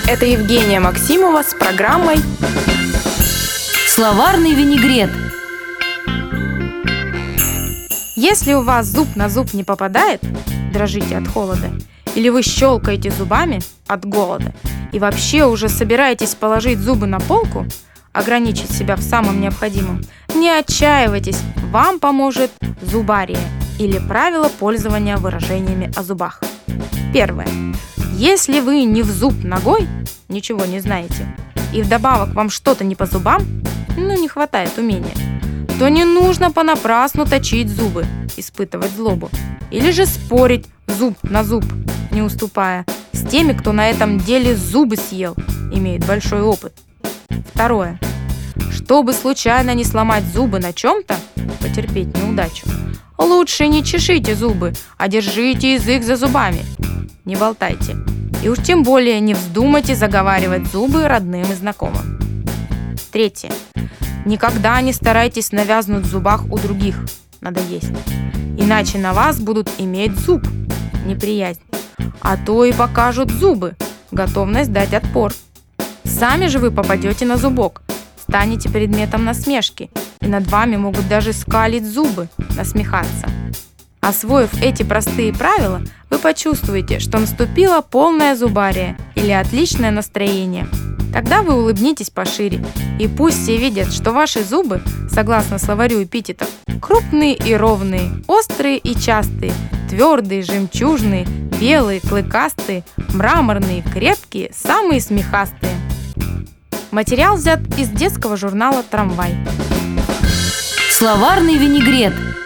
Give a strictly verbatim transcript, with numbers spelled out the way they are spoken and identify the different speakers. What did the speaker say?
Speaker 1: Это Евгения Максимова с программой
Speaker 2: Словарный винегрет.
Speaker 1: Если у вас зуб на зуб не попадает, дрожите от холода, или вы щелкаете зубами от голода и вообще уже собираетесь положить зубы на полку, ограничить себя в самом необходимом, не отчаивайтесь, вам поможет зубария или правило пользования выражениями о зубах. Первое. Если вы не в зуб ногой, ничего не знаете, и вдобавок вам что-то не по зубам, ну не хватает умения, то не нужно понапрасну точить зубы, испытывать злобу, или же спорить зуб на зуб, не уступая с теми, кто на этом деле зубы съел, имеет большой опыт. Второе. Чтобы случайно не сломать зубы на чем-то, потерпеть неудачу, лучше не чешите зубы, а держите язык за зубами. Не болтайте. И уж тем более не вздумайте заговаривать зубы родным и знакомым. Третье. Никогда не старайтесь навязнуть в зубах у других. Надо есть. Иначе на вас будут иметь зуб. Неприязнь. А то и покажут зубы. Готовность дать отпор. Сами же вы попадете на зубок. Станете предметом насмешки. И над вами могут даже скалить зубы, насмехаться. Освоив эти простые правила, вы почувствуете, что наступила полная зубария или отличное настроение. Тогда вы улыбнитесь пошире, и пусть все видят, что ваши зубы, согласно словарю эпитетов, крупные и ровные, острые и частые, твердые, жемчужные, белые, клыкастые, мраморные, крепкие, самые смехастые. Материал взят из детского журнала «Трамвай».
Speaker 2: Словарный винегрет.